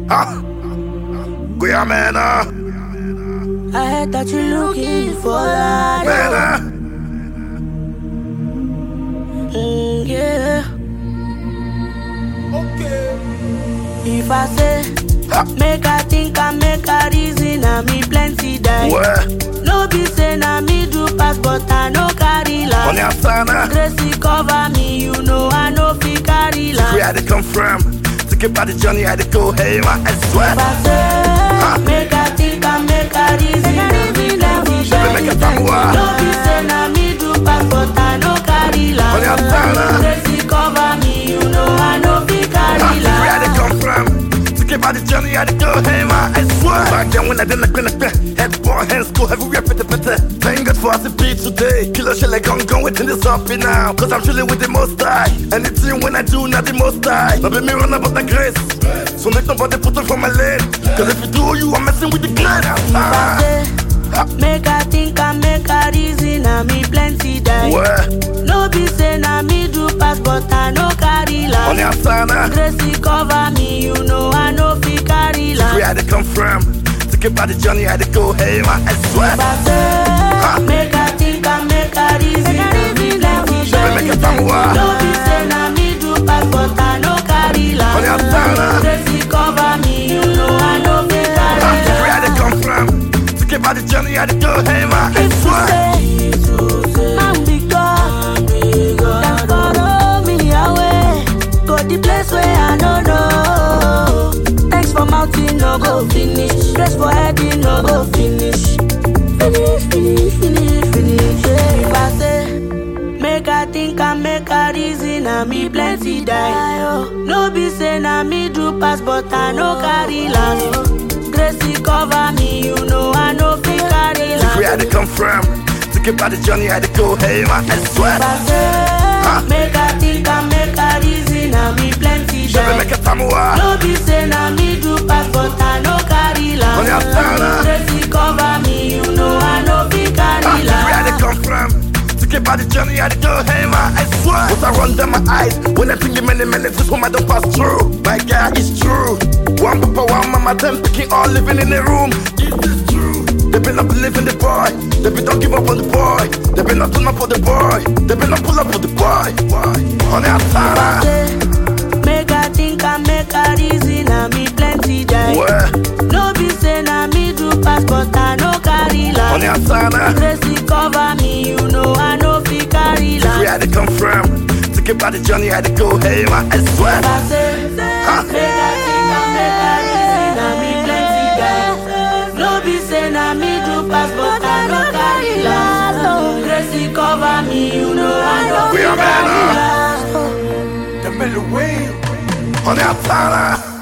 Ah, Guyamena. I heard that you're looking for that. Mena. Yeah. Okay. If I say, make I think and make a reason, I me plenty die. Where? No be say na me do pass, but I no carry On last. your sana. Gracie cover me, you know I no fit carry last. Where had to come from? To get by the journey, had to go, hey, man, I swear. If I say, make I think and make a reason, I me plenty die. Make a famua. No be say na me do pass, but I no carry On your last. sana. Gracie cover me, you know I no fit carry Where had to last. come from? To get by the journey, had to go, hey, man, I swear. Back then when I didn't head ball, hands go everywhere, better. Thank God for us to be today. Killer shit like I'm going within this up now. Cause I'm chilling with the most high. Anything when I do, not the most high. Not be me run about the grace. So make nobody put it from my lane. Cause if you do, you are messing with the grace. Make I think and make a reason, I me plenty die. Where? No be say na me do pass, but I no carry On your last. sana. Gracie cover me, you know I no fit carry Where had last. to come from? To get by the journey, had to go, hey, man, I swear. If I say, make I think and make a reason, I me plenty Make a die. famua. No be say na me do pass, but I no carry On your last. sana. Gracie cover me, you know I no fit carry Where had to last. come from? To get by the journey, had to go, hey, man, I If you swear. say, man be God, then follow me away. Go the place where I no know. Thanks for mountain, no go finish. Grace for heading, no go finish. Finish. Yeah. If I say, make I think and make a reason, I me plenty die. Oh. No be say na me do pass, but I no carry last. Gracie cover me, you know I no fit carry last. Where had to come from? To get by the journey, had to go, hey, man, I swear. If I say, make I think and make a reason, I me plenty Make die. a famua. No be say na me do pass, but I no carry On your sana. last. Gracie cover me, you know I no fit carry Where had to last. come from? To get by the journey, had to go, hey, man, I swear. What I run down my eyes when I think the many this woman don't pass through. My God, it's true. One papa, one mama, them picking all living in the room. Is this true? They been not believing the boy. They been don't give up on the boy. They been not turn up for the boy. They been not pull up for the boy. On the outside. Make I think and make a reason, I me plenty die. Where? No be say na me do pass, but I no carry On the last. outside. Gracie cover me, you know I no fit carry Where last. had to come from? To get by the journey, had to go, hey, man, I swear. If I say, make I think and make a reason, I me plenty die. No be say na me do pass, but I no carry last. Gracie cover me, you know I no We fit are carry men, last. On the outside.